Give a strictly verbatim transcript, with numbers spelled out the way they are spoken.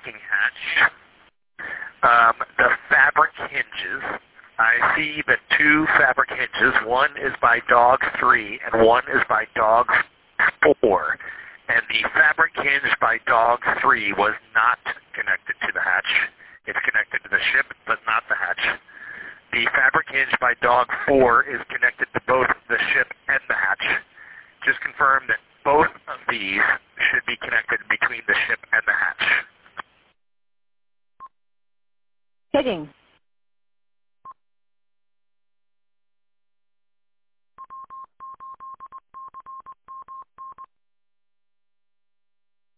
docking hatch. Um, the fabric hinges. I see the two fabric hinges. One is by dog three and one is by dog four. And the fabric hinge by dog three was not connected to the hatch. It's connected to the ship, but not the hatch. The fabric hinge by dog four is connected to both the ship and the hatch. Just confirm that both of these should be connected between the ship and the hatch. Hitting.